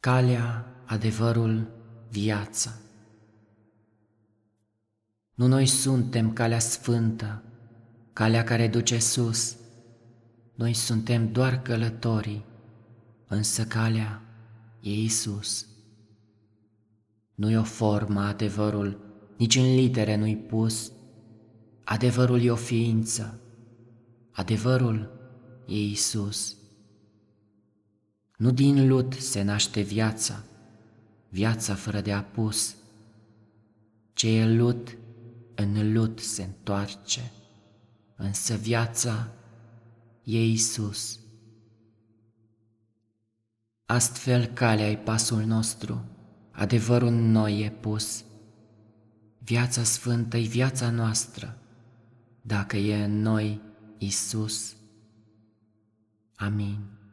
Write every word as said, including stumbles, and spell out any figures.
Calea, adevărul, viața. Nu noi suntem calea sfântă, calea care duce sus. Noi suntem doar călătorii, însă calea e Iisus. Nu-i o formă adevărul, nici în litere nu-i pus. Adevărul e o ființă, adevărul e Iisus. Nu din lut se naște viața, viața fără de apus. Ce e lut, în lut se întoarce, însă viața e Iisus. Astfel calea-i pasul nostru, adevărul în noi e pus. Viața sfântă-i viața noastră, dacă e în noi Iisus. Amin.